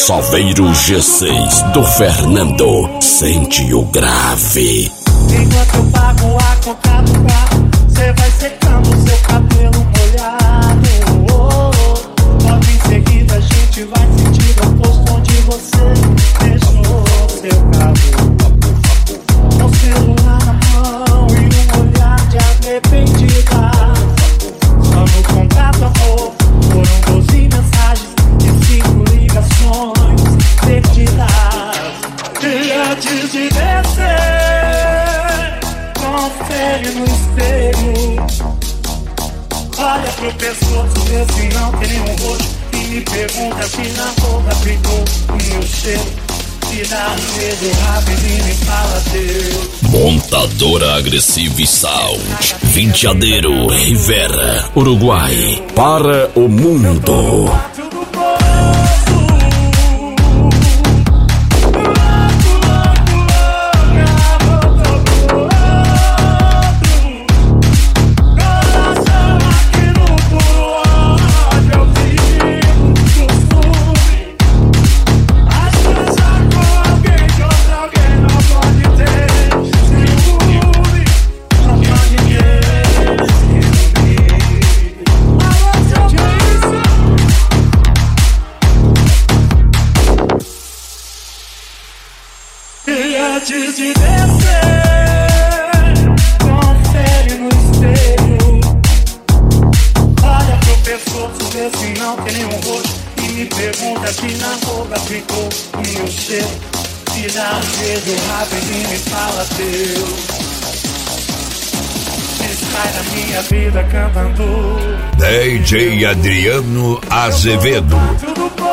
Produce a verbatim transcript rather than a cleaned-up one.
Salveiro G seis do Fernando. Sente o grave. Enquanto eu pago a coca do carro, cê vai secando seu cabelo molhado. Oh, oh. Logo em seguida a gente vai sentir o oposto onde você deixou seu carro. Com celular na mão e um olhar de arrependida. Só no contato amor, foram doze mensagens e cinco ligações perdidas. E antes de descer, confere no espelho. Olha pro pescoço, vê se não tem nenhum roxo. E me pergunta se na roupa ficou o meu cheiro. Se dá um beijo rápido e me fala Deus. Montadora Agressiva Sound, Vinteadeiro, Rivera, Uruguai, para o mundo. Antes de descer, confere no espelho. Olha pro pescoço, vê se não tem nenhum roxo. E me pergunta se na roupa ficou o meu cheiro. Se dá um beijo rápido e me fala Deus. Sai da minha vida cantando D J Adriano Azevedo. Tudo bom?